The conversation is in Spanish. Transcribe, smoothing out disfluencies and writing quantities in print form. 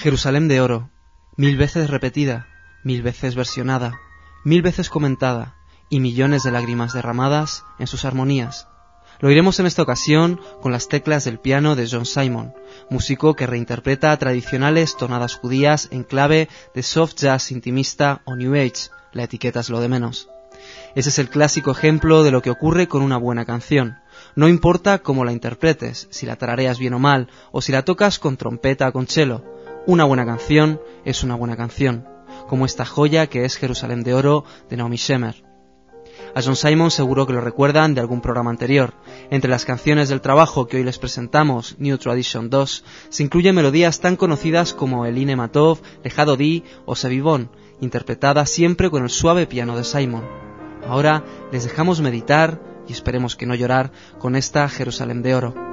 Jerusalén de oro, 1000 veces repetida, 1000 veces versionada, 1000 veces comentada y millones de lágrimas derramadas en sus armonías. Lo oiremos en esta ocasión con las teclas del piano de John Simon, músico que reinterpreta tradicionales tonadas judías en clave de soft jazz intimista o New Age, la etiqueta es lo de menos. Ese es el clásico ejemplo de lo que ocurre con una buena canción. No importa cómo la interpretes, si la tarareas bien o mal, o si la tocas con trompeta o con cello. Una buena canción es una buena canción, como esta joya que es Jerusalén de oro de Naomi Shemer. A John Simon seguro que lo recuerdan de algún programa anterior. Entre las canciones del trabajo que hoy les presentamos, New Tradition 2, se incluyen melodías tan conocidas como El Ine Matov, Lejado Di o Sevivón, interpretadas siempre con el suave piano de Simon. Ahora les dejamos meditar y esperemos que no llorar con esta Jerusalén de oro.